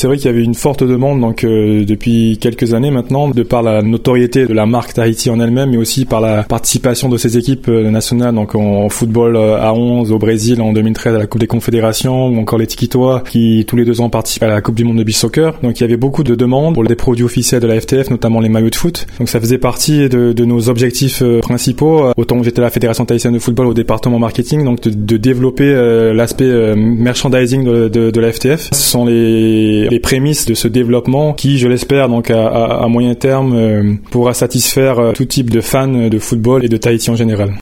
c'est vrai qu'il y avait une forte demande depuis quelques années maintenant, de par la notoriété de la marque Tahiti en elle-même, mais aussi par la participation de ces équipes nationales, donc en football à 11 au Brésil en 2013 à la Coupe des Confédérations, ou encore les Tikitois qui tous les 2 ans participent à la Coupe du Monde de beach soccer. Donc il y avait beaucoup de demandes pour des produits officiels de la FTF, notamment les maillots de foot. Donc ça faisait partie de nos objectifs principaux. Autant que j'étais à la Fédération tahitienne de football au département marketing, donc de développer l'aspect merchandising de la FTF. Ce sont les prémices de ce développement qui, je l'espère, donc à moyen terme, pourra satisfaire tout type de fans de football et de Tahiti en général.